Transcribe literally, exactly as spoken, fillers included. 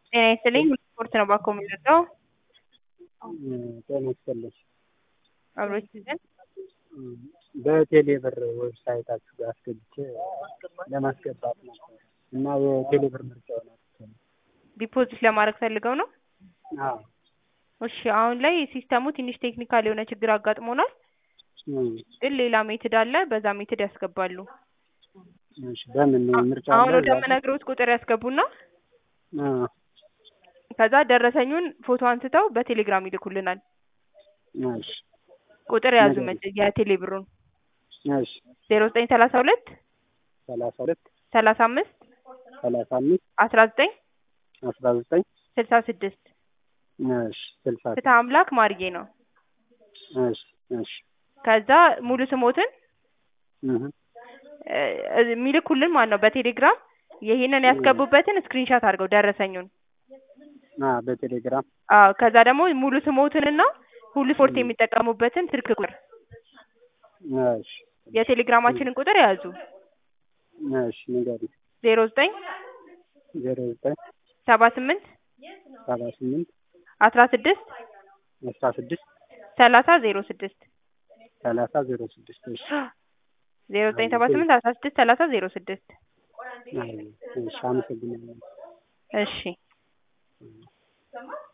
ጤና ይስጥልኝ ስፖርት ነው ባኮ የምንወደው ጤና ይስጥልኝ አብሮች ይዘን በቴሌ ብር ዌብሳይታችሁ ጋር አስገብቼ ለማስገባት ነበር እና የቴሌ ብር ምርጫውን አጥቼ ዲፖዚት ለማድረግ ፈልገው ነው? አዎ እሺ አሁን ላይ ሲስተሙ ትንሽ ቴክኒካል የሆነ ችግር አጋጥሞናል ግን ሌላ ሜትድ አለ በዛ ሜትድ ያስገባሉ እሺ በምን ምርጫ አለ አሁን ወደምነግሮት ቁጥር ያስገቡና አዎ ከዛ ደረሰኙን ፎቶ አንስተው በቴሌግራም ይልኩልናል እሺ ቁጥር ያዙ መቼ የቴሌ ብሩን እሺ ዜሮ ዘጠኝ ሰላሳ ሁለት ሰላሳ ሁለት ሰላሳ አምስት ሰላሳ አምስት አስራ ዘጠኝ አስራ ዘጠኝ ስልሳ ስድስት እሺ ስልሳ ፍትሐ አምላክ ማርዬ ነው እሺ እሺ ከዛ ሙሉ ስሞትን እህ ሚልኩልን ማለት ነው በቴሌግራም ይሄንን ያስገቡበትን ስክሪንሻት አድርገው ደረሰኙን አ በቴሌግራም አዎ ከዛ ደግሞ ሙሉ ስሞትንና ሁሉ ስፖርት የሚጠቀሙበትን ስልክ ቁጥር እሺ የቴሌግራማችንን ቁጥር ያዙ እሺ ንገሪኝ ዜሮ ዘጠኝ ዜሮ ዘጠኝ ሰባ ስምንት ሰባ ስምንት አስራ ስድስት አስራ ስድስት ሰላሳ ዜሮ ስድስት ሰላሳ ዜሮ ስድስት እሺ ዜሮ ዘጠኝ ሰባ ስምንት አስራ ስድስት ሰላሳ ዜሮ ስድስት እሺ አመሰግናለሁ እሺ